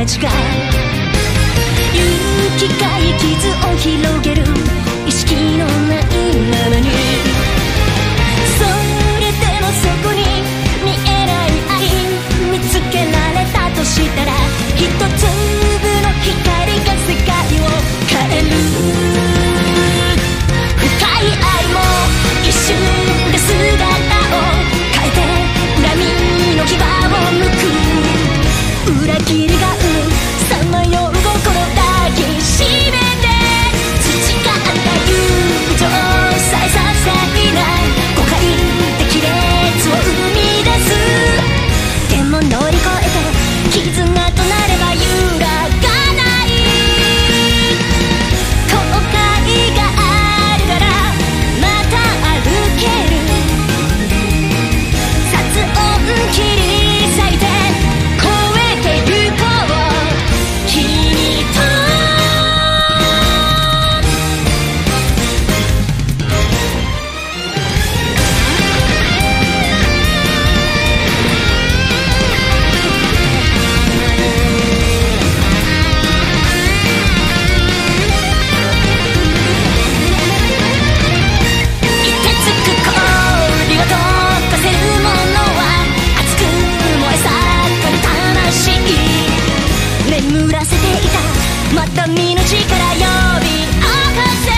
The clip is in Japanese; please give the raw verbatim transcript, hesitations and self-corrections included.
ちが行き交い傷を広げる意識のないままに、それでもそこに見えない愛見つけられたとしたら、一粒の光が世界を変える。深い愛も一瞬で姿を変えて、恨みの牙をむく裏切りが生むさまよう心抱きしめて、培った友情さえ些細な誤解で亀裂を生み出す。でも乗り越えて絆となれば揺らがない。後悔があるからまた歩ける。殺音切り裂いて超えてゆこう君と。凍てつく氷を溶かせるものは熱く燃え盛る魂。眠らせていたまた身の力呼び起こせ。